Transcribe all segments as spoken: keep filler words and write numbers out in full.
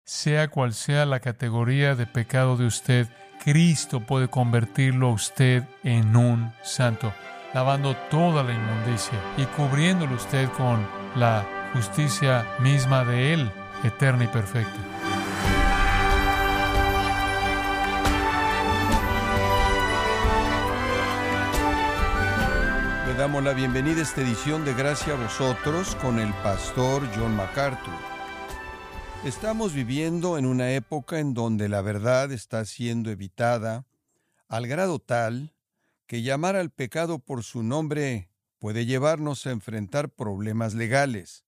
Sea cual sea la categoría de pecado de usted, Cristo puede convertirlo a usted en un santo, lavando toda la inmundicia y cubriéndolo usted con la justicia misma de Él, eterna y perfecta. Le damos la bienvenida a esta edición de Gracia a Vosotros con el pastor John MacArthur. Estamos viviendo en una época en donde la verdad está siendo evitada al grado tal que llamar al pecado por su nombre puede llevarnos a enfrentar problemas legales.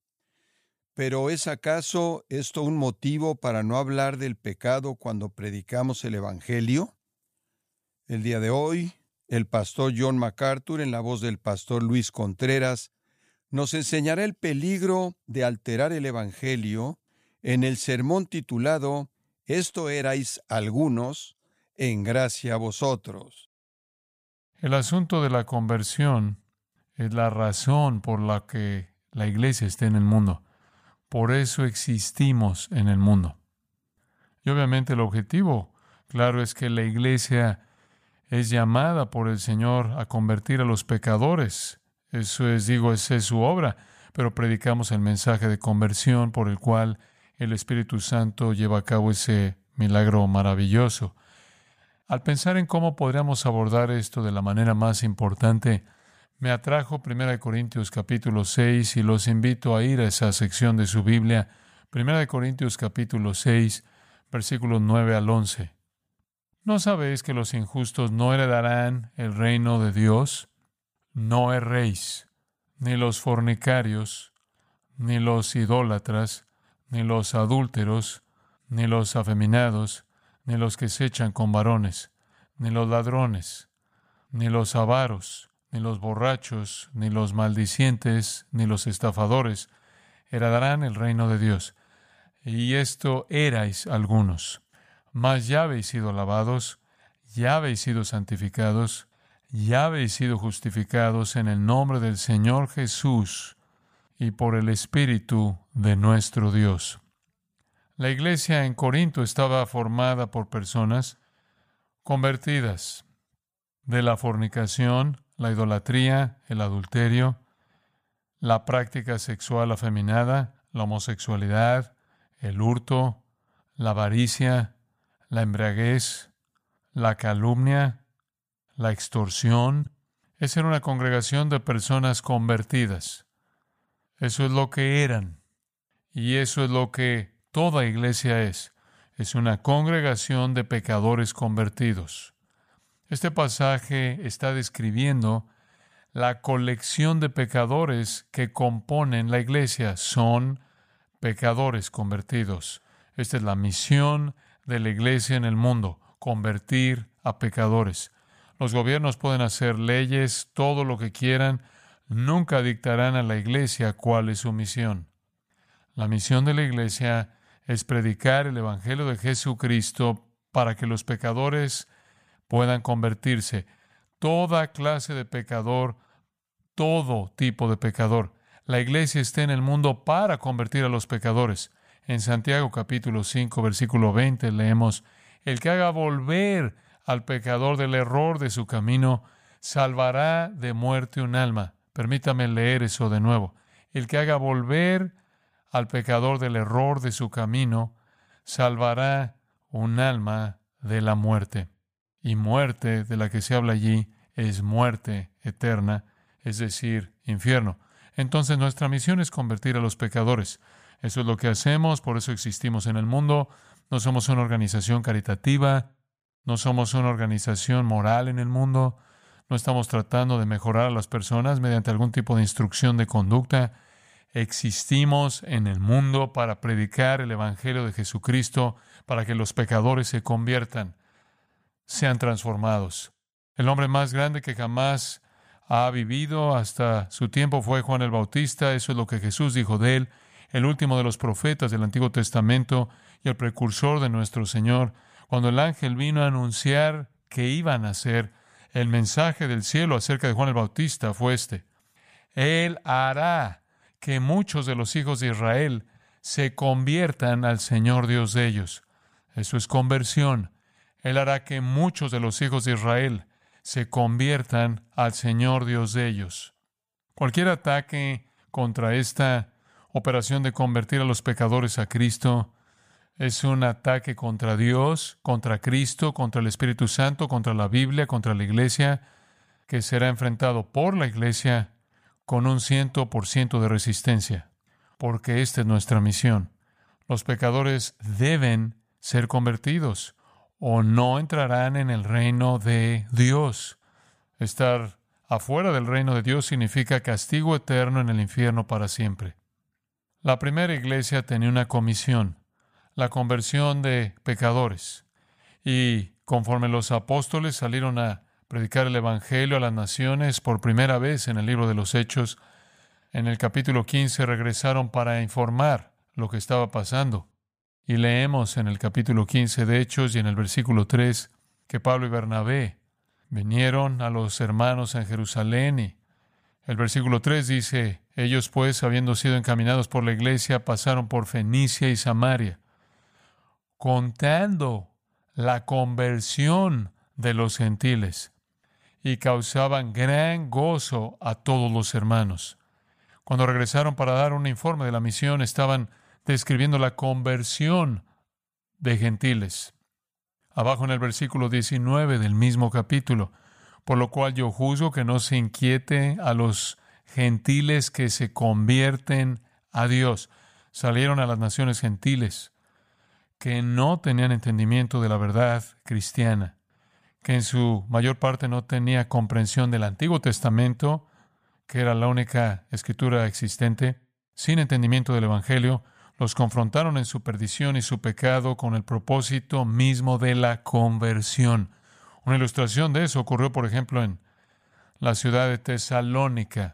Pero ¿es acaso esto un motivo para no hablar del pecado cuando predicamos el Evangelio? El día de hoy, el pastor John MacArthur, en la voz del pastor Luis Contreras, nos enseñará el peligro de alterar el Evangelio en el sermón titulado «Esto erais algunos, en gracia a vosotros». El asunto de la conversión es la razón por la que la iglesia está en el mundo. Por eso existimos en el mundo. Y obviamente el objetivo, claro, es que la iglesia es llamada por el Señor a convertir a los pecadores. Eso es, digo, esa es su obra. Pero predicamos el mensaje de conversión por el cual el Espíritu Santo lleva a cabo ese milagro maravilloso. Al pensar en cómo podríamos abordar esto de la manera más importante, me atrajo Primera de Corintios capítulo seis y los invito a ir a esa sección de su Biblia, Primera de Corintios capítulo seis, versículos nueve al once. ¿No sabéis que los injustos no heredarán el reino de Dios? No erréis, ni los fornicarios, ni los idólatras, ni los adúlteros, ni los afeminados, ni los que se echan con varones, ni los ladrones, ni los avaros, ni los borrachos, ni los maldicientes, ni los estafadores, heredarán el reino de Dios. Y esto erais algunos. Mas ya habéis sido lavados, ya habéis sido santificados, ya habéis sido justificados en el nombre del Señor Jesús y por el Espíritu de nuestro Dios. La iglesia en Corinto estaba formada por personas convertidas de la fornicación, la idolatría, el adulterio, la práctica sexual afeminada, la homosexualidad, el hurto, la avaricia, la embriaguez, la calumnia, la extorsión. Esa era una congregación de personas convertidas. Eso es lo que eran. Y eso es lo que toda iglesia es. Es una congregación de pecadores convertidos. Este pasaje está describiendo la colección de pecadores que componen la iglesia. Son pecadores convertidos. Esta es la misión de la iglesia en el mundo, convertir a pecadores. Los gobiernos pueden hacer leyes, todo lo que quieran, nunca dictarán a la iglesia cuál es su misión. La misión de la iglesia es predicar el Evangelio de Jesucristo para que los pecadores puedan convertirse. Toda clase de pecador, todo tipo de pecador. La iglesia está en el mundo para convertir a los pecadores. En Santiago capítulo cinco, versículo veinte, leemos: el que haga volver al pecador del error de su camino, salvará de muerte un alma. Permítame leer eso de nuevo. El que haga volver al pecador del error de su camino, salvará un alma de la muerte. Y muerte de la que se habla allí es muerte eterna, es decir, infierno. Entonces nuestra misión es convertir a los pecadores. Eso es lo que hacemos, por eso existimos en el mundo. No somos una organización caritativa, no somos una organización moral en el mundo. No estamos tratando de mejorar a las personas mediante algún tipo de instrucción de conducta. Existimos en el mundo para predicar el Evangelio de Jesucristo, para que los pecadores se conviertan, sean transformados. El hombre más grande que jamás ha vivido hasta su tiempo fue Juan el Bautista. Eso es lo que Jesús dijo de él, el último de los profetas del Antiguo Testamento y el precursor de nuestro Señor. Cuando el ángel vino a anunciar que iban a ser el mensaje del cielo acerca de Juan el Bautista fue este: Él hará que muchos de los hijos de Israel se conviertan al Señor Dios de ellos. Eso es conversión. Él hará que muchos de los hijos de Israel se conviertan al Señor Dios de ellos. Cualquier ataque contra esta operación de convertir a los pecadores a Cristo es un ataque contra Dios, contra Cristo, contra el Espíritu Santo, contra la Biblia, contra la Iglesia, que será enfrentado por la Iglesia con un ciento por ciento de resistencia, porque esta es nuestra misión. Los pecadores deben ser convertidos o no entrarán en el reino de Dios. Estar afuera del reino de Dios significa castigo eterno en el infierno para siempre. La primera iglesia tenía una comisión, la conversión de pecadores. Y conforme los apóstoles salieron a predicar el Evangelio a las naciones por primera vez en el libro de los Hechos, en el capítulo quince regresaron para informar lo que estaba pasando. Y leemos en el capítulo quince de Hechos y en el versículo tres que Pablo y Bernabé vinieron a los hermanos en Jerusalén y el versículo tres dice, ellos pues, habiendo sido encaminados por la iglesia, pasaron por Fenicia y Samaria, contando la conversión de los gentiles y causaban gran gozo a todos los hermanos. Cuando regresaron para dar un informe de la misión, estaban describiendo la conversión de gentiles. Abajo en el versículo diecinueve del mismo capítulo, por lo cual yo juzgo que no se inquiete a los gentiles que se convierten a Dios. Salieron a las naciones gentiles que no tenían entendimiento de la verdad cristiana, que en su mayor parte no tenía comprensión del Antiguo Testamento, que era la única escritura existente, sin entendimiento del Evangelio. Los confrontaron en su perdición y su pecado con el propósito mismo de la conversión. Una ilustración de eso ocurrió, por ejemplo, en la ciudad de Tesalónica.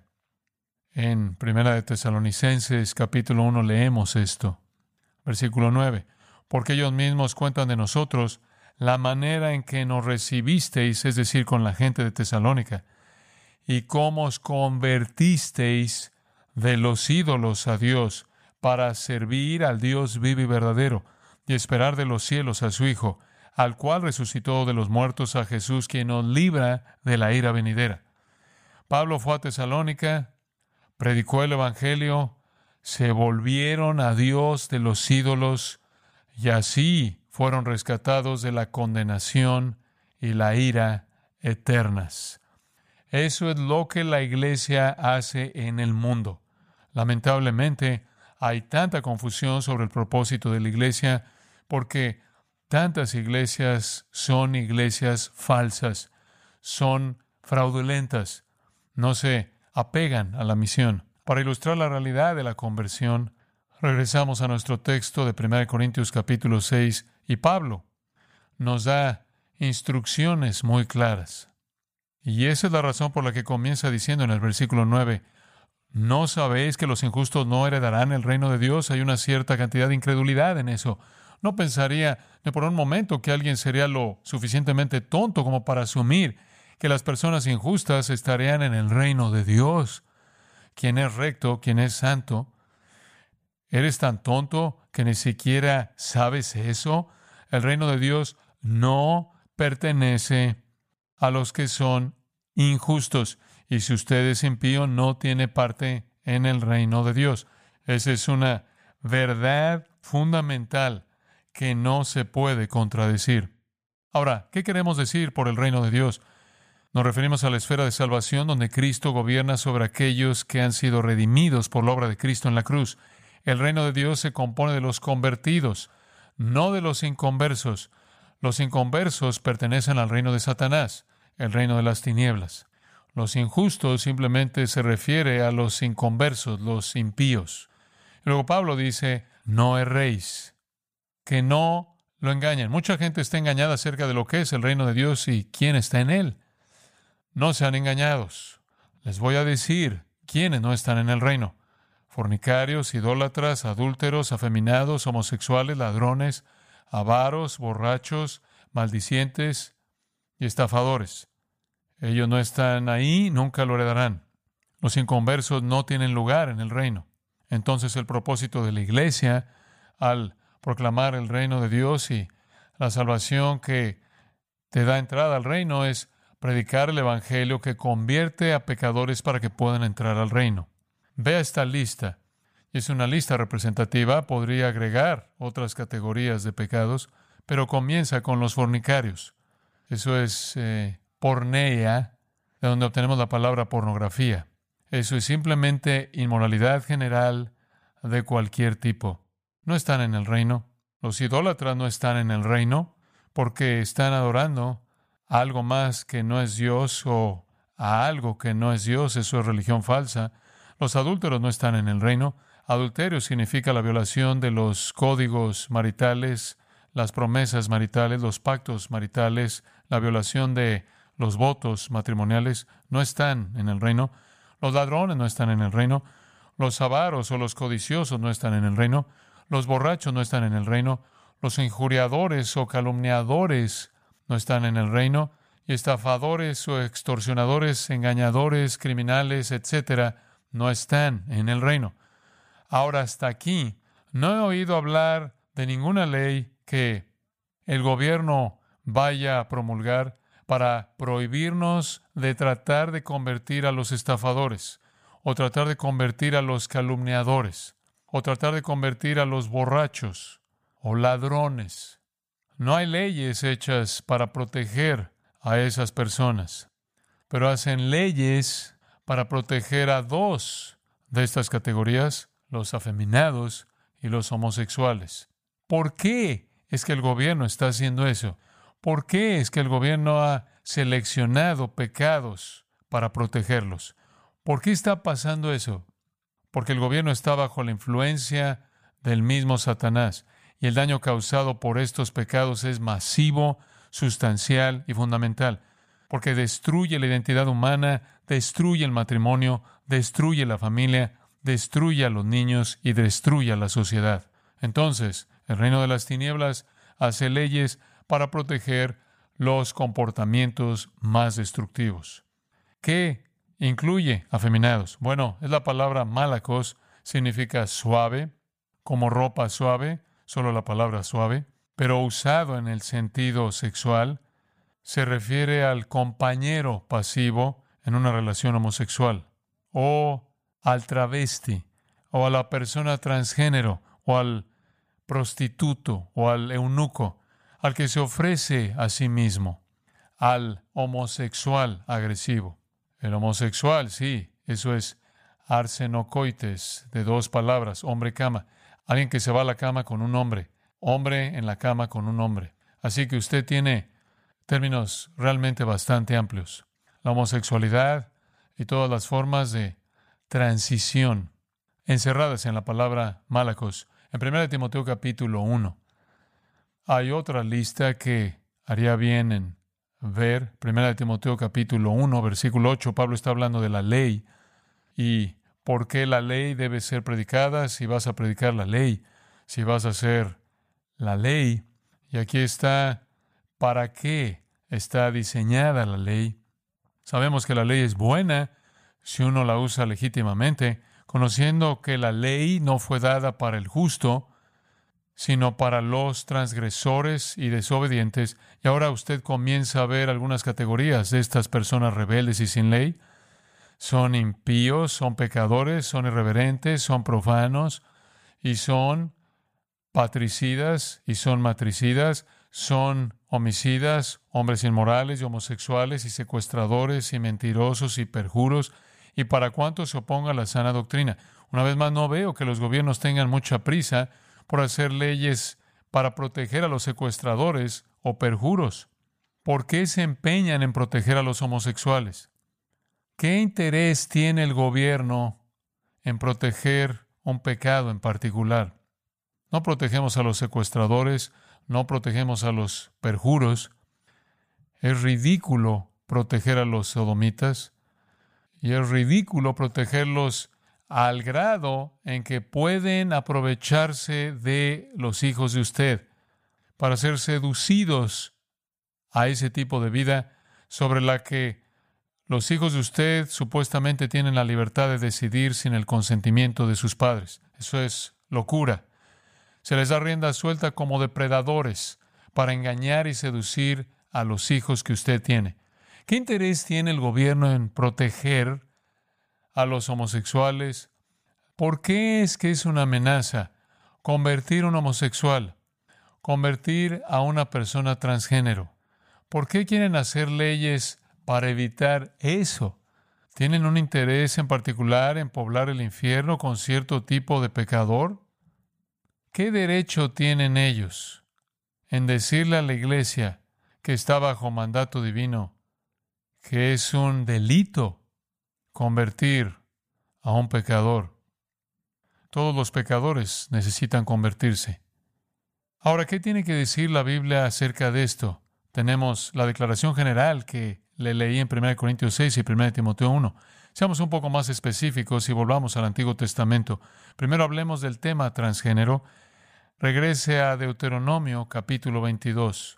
En Primera de Tesalonicenses, capítulo uno, leemos esto. Versículo nueve. Porque ellos mismos cuentan de nosotros la manera en que nos recibisteis, es decir, con la gente de Tesalónica, y cómo os convertisteis de los ídolos a Dios, para servir al Dios vivo y verdadero, y esperar de los cielos a su Hijo, al cual resucitó de los muertos, a Jesús, quien nos libra de la ira venidera. Pablo fue a Tesalónica, predicó el Evangelio, se volvieron a Dios de los ídolos, y así fueron rescatados de la condenación y la ira eternas. Eso es lo que la iglesia hace en el mundo. Lamentablemente, hay tanta confusión sobre el propósito de la iglesia porque tantas iglesias son iglesias falsas, son fraudulentas, no se apegan a la misión. Para ilustrar la realidad de la conversión, regresamos a nuestro texto de primera Corintios capítulo seis y Pablo nos da instrucciones muy claras. Y esa es la razón por la que comienza diciendo en el versículo nueve, ¿no sabéis que los injustos no heredarán el reino de Dios? Hay una cierta cantidad de incredulidad en eso. No pensaría ni por un momento que alguien sería lo suficientemente tonto como para asumir que las personas injustas estarían en el reino de Dios. ¿Quién es recto? ¿Quién es santo? ¿Eres tan tonto que ni siquiera sabes eso? El reino de Dios no pertenece a los que son injustos. Y si usted es impío, no tiene parte en el reino de Dios. Esa es una verdad fundamental que no se puede contradecir. Ahora, ¿qué queremos decir por el reino de Dios? Nos referimos a la esfera de salvación donde Cristo gobierna sobre aquellos que han sido redimidos por la obra de Cristo en la cruz. El reino de Dios se compone de los convertidos, no de los inconversos. Los inconversos pertenecen al reino de Satanás, el reino de las tinieblas. Los injustos simplemente se refiere a los inconversos, los impíos. Luego Pablo dice, no erréis, que no lo engañen. Mucha gente está engañada acerca de lo que es el reino de Dios y quién está en él. No sean engañados. Les voy a decir quiénes no están en el reino. Fornicarios, idólatras, adúlteros, afeminados, homosexuales, ladrones, avaros, borrachos, maldicientes y estafadores. Ellos no están ahí, nunca lo heredarán. Los inconversos no tienen lugar en el reino. Entonces el propósito de la iglesia, al proclamar el reino de Dios y la salvación que te da entrada al reino, es predicar el evangelio que convierte a pecadores para que puedan entrar al reino. Vea esta lista. Es una lista representativa, podría agregar otras categorías de pecados, pero comienza con los fornicarios. Eso es eh, porneia, de donde obtenemos la palabra pornografía. Eso es simplemente inmoralidad general de cualquier tipo. No están en el reino. Los idólatras no están en el reino porque están adorando a algo más que no es Dios o a algo que no es Dios. Eso es religión falsa. Los adúlteros no están en el reino. Adulterio significa la violación de los códigos maritales, las promesas maritales, los pactos maritales, la violación de los votos matrimoniales. No están en el reino. Los ladrones no están en el reino. Los avaros o los codiciosos no están en el reino. Los borrachos no están en el reino. Los injuriadores o calumniadores no están en el reino. Y estafadores o extorsionadores, engañadores, criminales, etcétera, no están en el reino. Ahora, hasta aquí, no he oído hablar de ninguna ley que el gobierno vaya a promulgar para prohibirnos de tratar de convertir a los estafadores, o tratar de convertir a los calumniadores, o tratar de convertir a los borrachos o ladrones. No hay leyes hechas para proteger a esas personas, pero hacen leyes para proteger a dos de estas categorías, los afeminados y los homosexuales. ¿Por qué es que el gobierno está haciendo eso? ¿Por qué es que el gobierno ha seleccionado pecados para protegerlos? ¿Por qué está pasando eso? Porque el gobierno está bajo la influencia del mismo Satanás, y el daño causado por estos pecados es masivo, sustancial y fundamental, porque destruye la identidad humana, destruye el matrimonio, destruye la familia, destruye a los niños y destruye a la sociedad. Entonces, el reino de las tinieblas hace leyes para proteger los comportamientos más destructivos. ¿Qué incluye afeminados? Bueno, es la palabra malakos, significa suave, como ropa suave, solo la palabra suave, pero usado en el sentido sexual, se refiere al compañero pasivo en una relación homosexual, o al travesti, o a la persona transgénero, o al prostituto, o al eunuco, al que se ofrece a sí mismo, al homosexual agresivo. El homosexual, sí, eso es arsenocoites, de dos palabras, hombre-cama. Alguien que se va a la cama con un hombre, hombre en la cama con un hombre. Así que usted tiene términos realmente bastante amplios. La homosexualidad y todas las formas de transición encerradas en la palabra malakos. En primera Timoteo capítulo uno. Hay otra lista que haría bien en ver. primera Timoteo capítulo uno, versículo ocho. Pablo está hablando de la ley y por qué la ley debe ser predicada. Si vas a predicar la ley, si vas a hacer la ley. Y aquí está para qué está diseñada la ley. Sabemos que la ley es buena si uno la usa legítimamente, conociendo que la ley no fue dada para el justo, sino para los transgresores y desobedientes. Y ahora usted comienza a ver algunas categorías de estas personas rebeldes y sin ley. Son impíos, son pecadores, son irreverentes, son profanos, y son patricidas, y son matricidas, son homicidas, hombres inmorales y homosexuales, y secuestradores, y mentirosos, y perjuros, y para cuantos se oponga a la sana doctrina. Una vez más, no veo que los gobiernos tengan mucha prisa por hacer leyes para proteger a los secuestradores o perjuros. ¿Por qué se empeñan en proteger a los homosexuales? ¿Qué interés tiene el gobierno en proteger un pecado en particular? No protegemos a los secuestradores, no protegemos a los perjuros. Es ridículo proteger a los sodomitas y es ridículo protegerlos al grado en que pueden aprovecharse de los hijos de usted para ser seducidos a ese tipo de vida sobre la que Los hijos de usted supuestamente tienen la libertad de decidir sin el consentimiento de sus padres. Eso es locura. Se les da rienda suelta como depredadores para engañar y seducir a los hijos que usted tiene. ¿Qué interés tiene el gobierno en proteger a los homosexuales? ¿Por qué es que es una amenaza convertir a un homosexual, convertir a una persona transgénero? ¿Por qué quieren hacer leyes para evitar eso? ¿Tienen un interés en particular en poblar el infierno con cierto tipo de pecador? ¿Qué derecho tienen ellos en decirle a la iglesia que está bajo mandato divino que es un delito convertir a un pecador? Todos los pecadores necesitan convertirse. Ahora, ¿qué tiene que decir la Biblia acerca de esto? Tenemos la declaración general que le leí en primera Corintios seis y primera Timoteo uno. Seamos un poco más específicos y volvamos al Antiguo Testamento. Primero hablemos del tema transgénero. Regrese a Deuteronomio capítulo veintidós.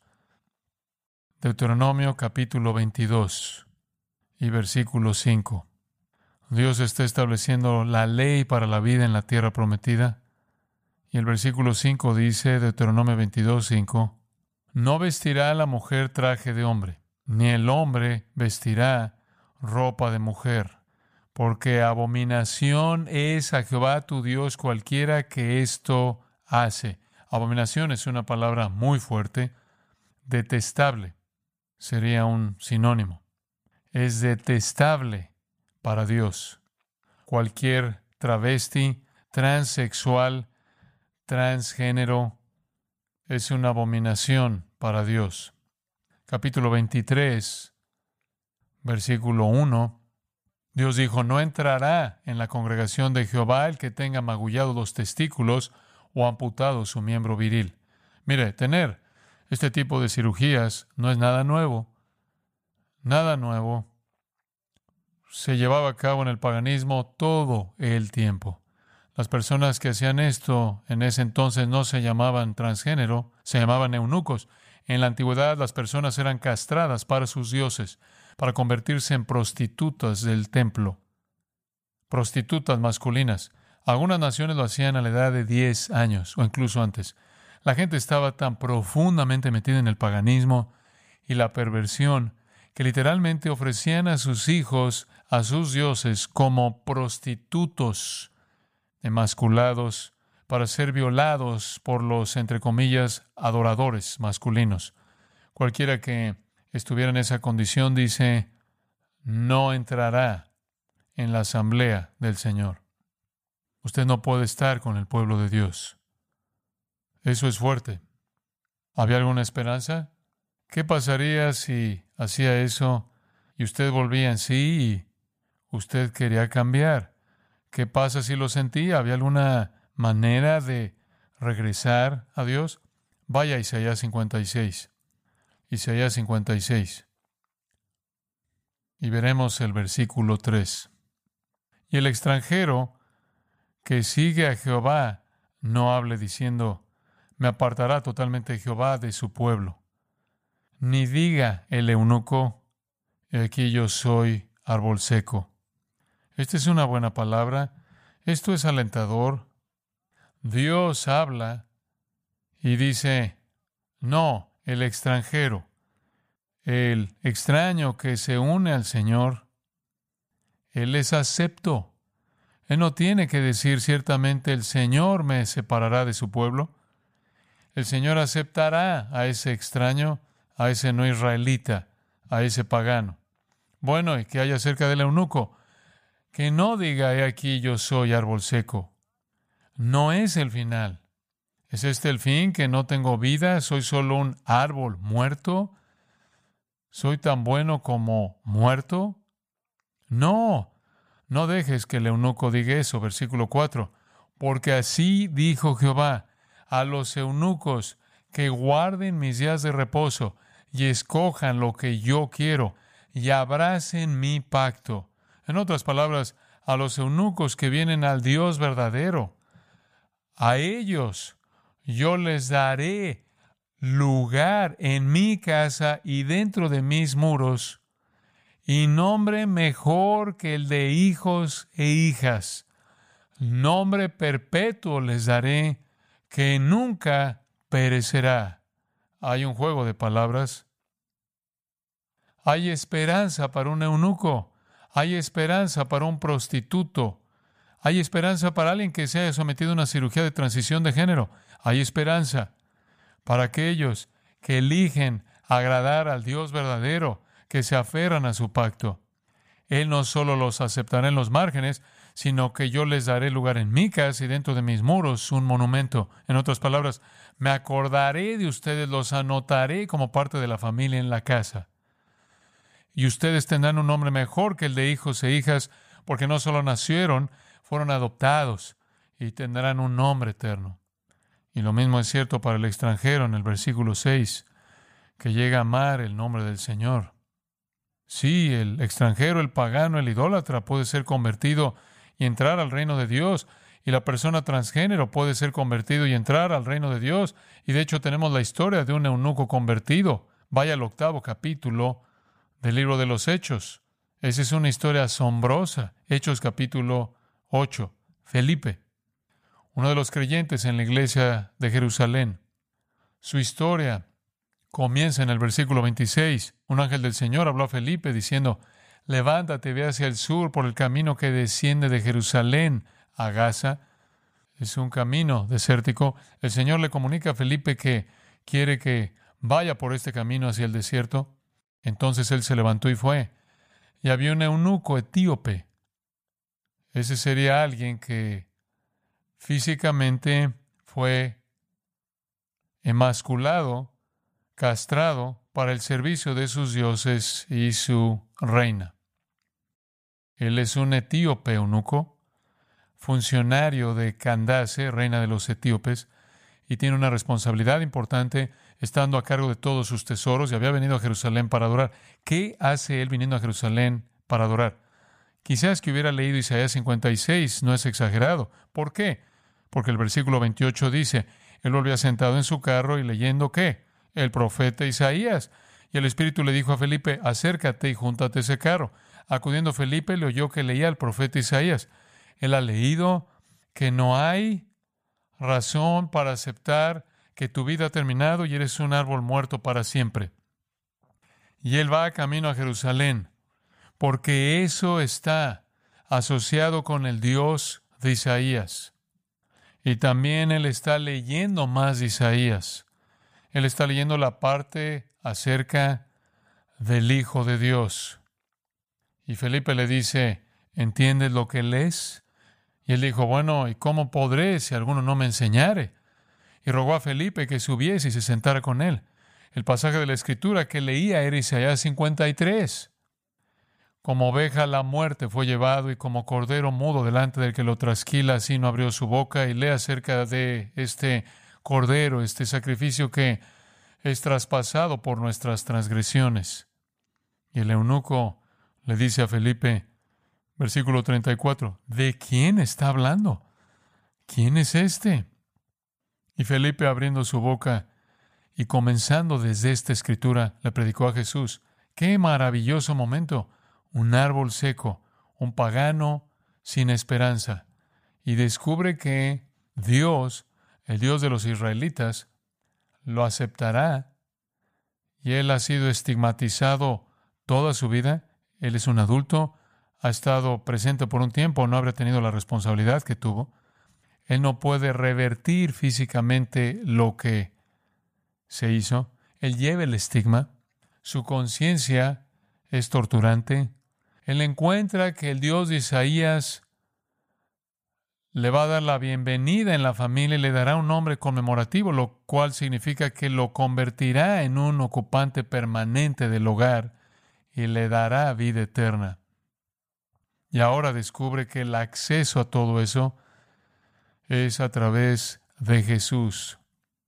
Deuteronomio capítulo veintidós y versículo cinco. Dios está estableciendo la ley para la vida en la tierra prometida. Y el versículo cinco dice, Deuteronomio veintidós, cinco, no vestirá la mujer traje de hombre, ni el hombre vestirá ropa de mujer, porque abominación es a Jehová tu Dios cualquiera que esto hace. Abominación es una palabra muy fuerte. Detestable sería un sinónimo. Es detestable para Dios. Cualquier travesti, transexual, transgénero es una abominación para Dios. Capítulo veintitrés, versículo uno. Dios dijo, no entrará en la congregación de Jehová el que tenga magullados los testículos o amputado su miembro viril. Mire, tener este tipo de cirugías no es nada nuevo. Nada nuevo. Se llevaba a cabo en el paganismo todo el tiempo. Las personas que hacían esto en ese entonces no se llamaban transgénero, se llamaban eunucos. En la antigüedad las personas eran castradas para sus dioses, para convertirse en prostitutas del templo. Prostitutas masculinas. Algunas naciones lo hacían a la edad de diez años o incluso antes. La gente estaba tan profundamente metida en el paganismo y la perversión que literalmente ofrecían a sus hijos, a sus dioses, como prostitutos emasculados para ser violados por los, entre comillas, adoradores masculinos. Cualquiera que estuviera en esa condición, dice, no entrará en la asamblea del Señor. Usted no puede estar con el pueblo de Dios. Eso es fuerte. ¿Había alguna esperanza? ¿Qué pasaría si hacía eso y usted volvía en sí y usted quería cambiar? ¿Qué pasa si lo sentía? ¿Había alguna manera de regresar a Dios? Vaya a Isaías cincuenta y seis. Isaías cincuenta y seis. Y veremos el versículo tres. Y el extranjero que sigue a Jehová no hable diciendo, me apartará totalmente Jehová de su pueblo. Ni diga el eunuco, aquí yo soy árbol seco. Esta es una buena palabra. Esto es alentador. Dios habla y dice, no, el extranjero, el extraño que se une al Señor, Él es acepto. Él no tiene que decir ciertamente el Señor me separará de su pueblo. El Señor aceptará a ese extraño, a ese no israelita, a ese pagano. Bueno, ¿y qué hay acerca del eunuco? Que no diga, he aquí yo soy árbol seco. No es el final. ¿Es este el fin, que no tengo vida? ¿Soy solo un árbol muerto? ¿Soy tan bueno como muerto? No, no dejes que el eunuco diga eso. Versículo cuatro. Porque así dijo Jehová, a los eunucos que guarden mis días de reposo y escojan lo que yo quiero y abracen mi pacto. En otras palabras, a los eunucos que vienen al Dios verdadero, a ellos yo les daré lugar en mi casa y dentro de mis muros, y nombre mejor que el de hijos e hijas. Nombre perpetuo les daré, que nunca perecerá. Hay un juego de palabras. Hay esperanza para un eunuco. Hay esperanza para un prostituto. Hay esperanza para alguien que se haya sometido a una cirugía de transición de género. Hay esperanza para aquellos que eligen agradar al Dios verdadero, que se aferran a su pacto. Él no solo los aceptará en los márgenes, sino que yo les daré lugar en mi casa y dentro de mis muros un monumento. En otras palabras, me acordaré de ustedes, los anotaré como parte de la familia en la casa. Y ustedes tendrán un nombre mejor que el de hijos e hijas, porque no solo nacieron, fueron adoptados y tendrán un nombre eterno. Y lo mismo es cierto para el extranjero en el versículo seis, que llega a amar el nombre del Señor. Sí, el extranjero, el pagano, el idólatra puede ser convertido y entrar al reino de Dios, y la persona transgénero puede ser convertido y entrar al reino de Dios. Y de hecho tenemos la historia de un eunuco convertido. Vaya al octavo capítulo del libro de los Hechos. Esa es una historia asombrosa. Hechos capítulo ocho. Felipe, uno de los creyentes en la iglesia de Jerusalén. Su historia comienza en el versículo veintiséis. Un ángel del Señor habló a Felipe diciendo: levántate, ve hacia el sur por el camino que desciende de Jerusalén a Gaza. Es un camino desértico. El Señor le comunica a Felipe que quiere que vaya por este camino hacia el desierto. Entonces él se levantó y fue. Y había un eunuco etíope. Ese sería alguien que físicamente fue emasculado, castrado para el servicio de sus dioses y su reina. Él es un etíope eunuco, funcionario de Candace, reina de los etíopes, y tiene una responsabilidad importante estando a cargo de todos sus tesoros, y había venido a Jerusalén para adorar. ¿Qué hace él viniendo a Jerusalén para adorar? Quizás que hubiera leído Isaías cincuenta y seis, no es exagerado. ¿Por qué? Porque el versículo veintiocho dice, él volvía sentado en su carro y leyendo, ¿qué? El profeta Isaías. Y el Espíritu le dijo a Felipe, acércate y júntate ese carro. Acudiendo Felipe, le oyó que leía al profeta Isaías. Él ha leído que no hay razón para aceptar que tu vida ha terminado y eres un árbol muerto para siempre. Y él va camino a Jerusalén, porque eso está asociado con el Dios de Isaías. Y también él está leyendo más de Isaías. Él está leyendo la parte acerca del Hijo de Dios. Y Felipe le dice, ¿entiendes lo que lees? Y él dijo, bueno, ¿y cómo podré si alguno no me enseñare? Y rogó a Felipe que subiese y se sentara con él. El pasaje de la Escritura que leía era Isaías cincuenta y tres. Como oveja a la muerte fue llevado, y como cordero mudo delante del que lo trasquila, así no abrió su boca. Y lee acerca de este cordero, este sacrificio que es traspasado por nuestras transgresiones. Y el eunuco le dice a Felipe, versículo treinta y cuatro, ¿de quién está hablando? ¿Quién es este? Y Felipe, abriendo su boca y comenzando desde esta escritura, le predicó a Jesús. ¡Qué maravilloso momento! Un árbol seco, un pagano sin esperanza. Y descubre que Dios, el Dios de los israelitas, lo aceptará. Y él ha sido estigmatizado toda su vida. Él es un adulto, ha estado presente por un tiempo, no habría tenido la responsabilidad que tuvo. Él no puede revertir físicamente lo que se hizo. Él lleva el estigma. Su conciencia es torturante. Él encuentra que el Dios de Isaías le va a dar la bienvenida en la familia y le dará un nombre conmemorativo, lo cual significa que lo convertirá en un ocupante permanente del hogar y le dará vida eterna. Y ahora descubre que el acceso a todo eso es a través de Jesús.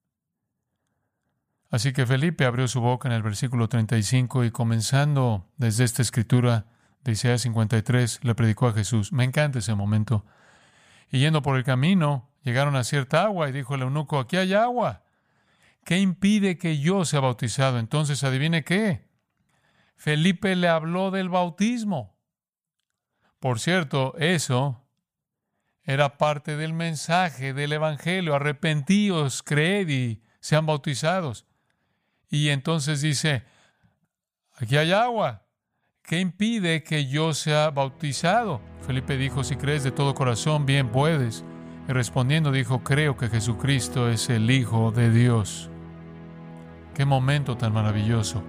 Así que Felipe abrió su boca en el versículo treinta y cinco y comenzando desde esta escritura de Isaías cincuenta y tres, le predicó a Jesús. Me encanta ese momento. Y yendo por el camino, llegaron a cierta agua y dijo el eunuco, aquí hay agua. ¿Qué impide que yo sea bautizado? Entonces, ¿adivine qué? Felipe le habló del bautismo. Por cierto, eso era parte del mensaje del Evangelio. Arrepentíos, creed y sean bautizados. Y entonces dice, aquí hay agua. ¿Qué impide que yo sea bautizado? Felipe dijo, si crees de todo corazón, bien puedes. Y respondiendo dijo, creo que Jesucristo es el Hijo de Dios. ¡Qué momento tan maravilloso!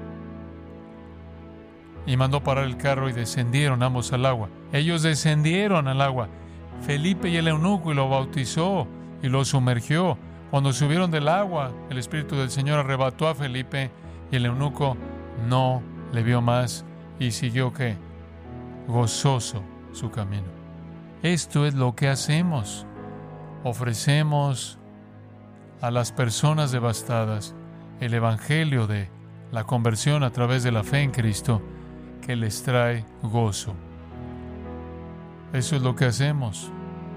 Y mandó parar el carro y descendieron ambos al agua. Ellos descendieron al agua. Felipe y el eunuco, y lo bautizó y lo sumergió. Cuando subieron del agua, el Espíritu del Señor arrebató a Felipe y el eunuco no le vio más y siguió, ¿qué? Gozoso su camino. Esto es lo que hacemos. Ofrecemos a las personas devastadas el Evangelio de la conversión a través de la fe en Cristo, que les trae gozo. Eso es lo que hacemos.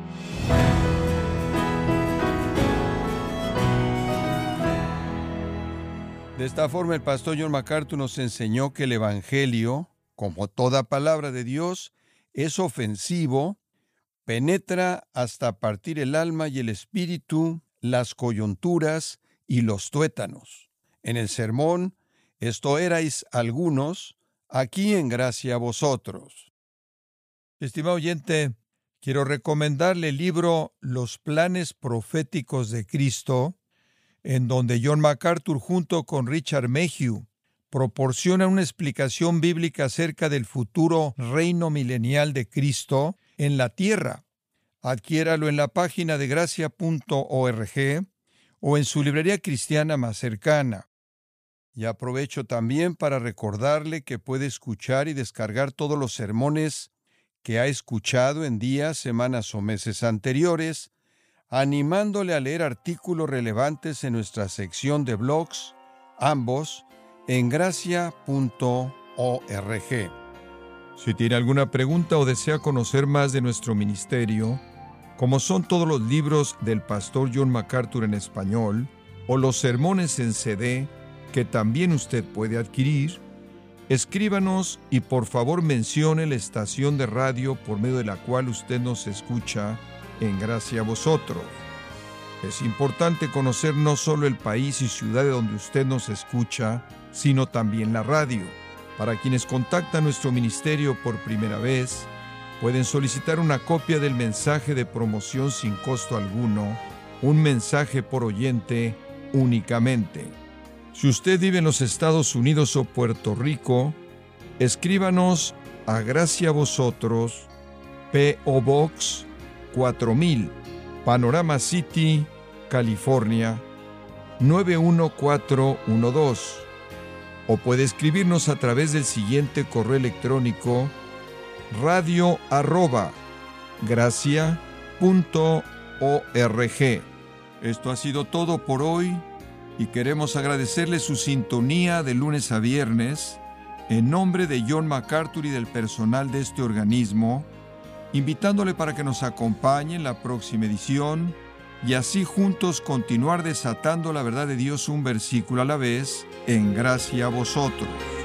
De esta forma, el pastor John MacArthur nos enseñó que el Evangelio, como toda palabra de Dios, es ofensivo, penetra hasta partir el alma y el espíritu, las coyunturas y los tuétanos. En el sermón, esto erais algunos, aquí en gracia a vosotros. Estimado oyente, quiero recomendarle el libro Los planes proféticos de Cristo, en donde John MacArthur junto con Richard Mayhew proporciona una explicación bíblica acerca del futuro reino milenial de Cristo en la tierra. Adquiéralo en la página de gracia punto org o en su librería cristiana más cercana. Y aprovecho también para recordarle que puede escuchar y descargar todos los sermones que ha escuchado en días, semanas o meses anteriores, animándole a leer artículos relevantes en nuestra sección de blogs, ambos en gracia punto org. Si tiene alguna pregunta o desea conocer más de nuestro ministerio, como son todos los libros del pastor John MacArthur en español, o los sermones en C D, que también usted puede adquirir, escríbanos y por favor mencione la estación de radio por medio de la cual usted nos escucha en Gracia a Vosotros. Es importante conocer no solo el país y ciudad de donde usted nos escucha, sino también la radio. Para quienes contactan nuestro ministerio por primera vez, pueden solicitar una copia del mensaje de promoción sin costo alguno, un mensaje por oyente únicamente. Si usted vive en los Estados Unidos o Puerto Rico, escríbanos a Gracia a Vosotros, P O Box cuatro mil, Panorama City, California, nueve uno cuatro uno dos. O puede escribirnos a través del siguiente correo electrónico: radio arroba gracia punto org. Esto ha sido todo por hoy y queremos agradecerle su sintonía de lunes a viernes en nombre de John MacArthur y del personal de este organismo, invitándole para que nos acompañe en la próxima edición y así juntos continuar desatando la verdad de Dios un versículo a la vez en gracia a vosotros.